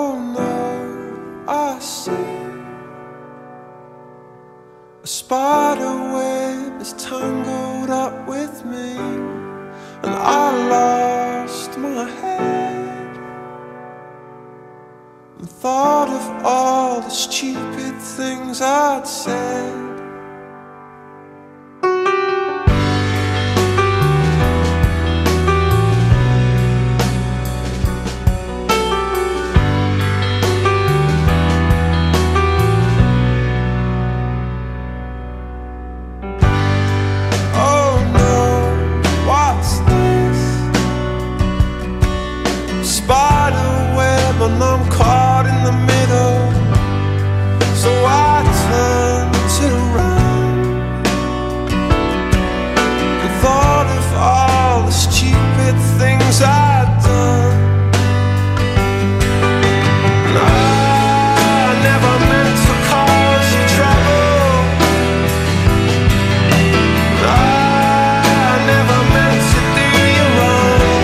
Oh no, I see a spider web is tangled up with me, and I lost my head and thought of all the stupid things I'd said. And I'm caught in the middle, so I turned it around and thought of all the stupid things I'd done. And I never meant to cause you trouble, and I never meant to do you wrong.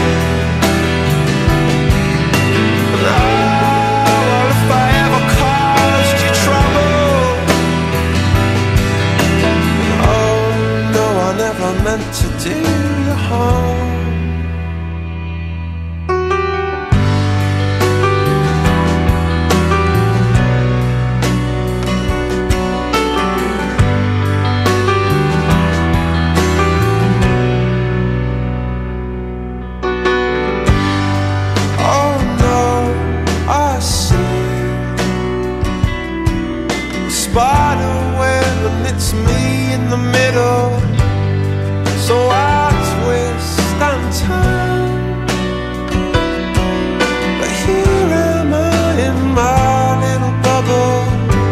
Meant to do you harm. Oh no, I see a spider web and it's me in the middle. So I twist and turn, but here am I in my little bubble,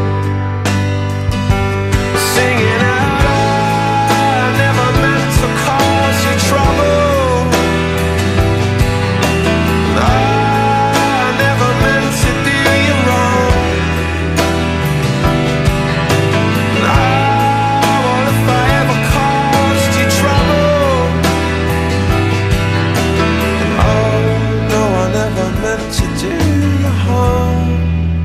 singing out, I never meant to cause you trouble, I never meant to do you wrong. What if I ever caused you trouble? Meant to do you harm.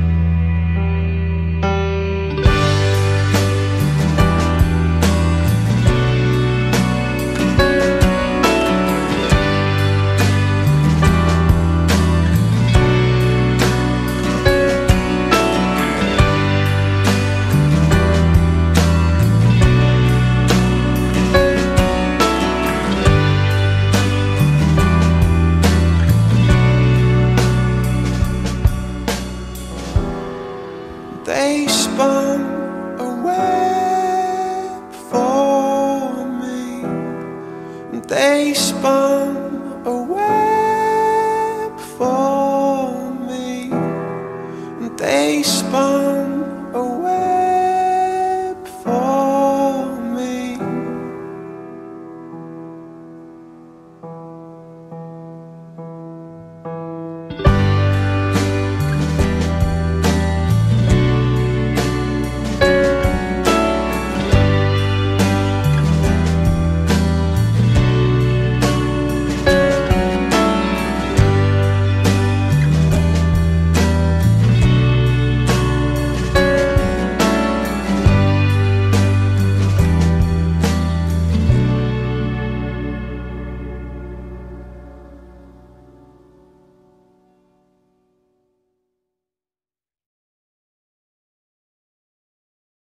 They spun a web for me. They spun a web for me. They spun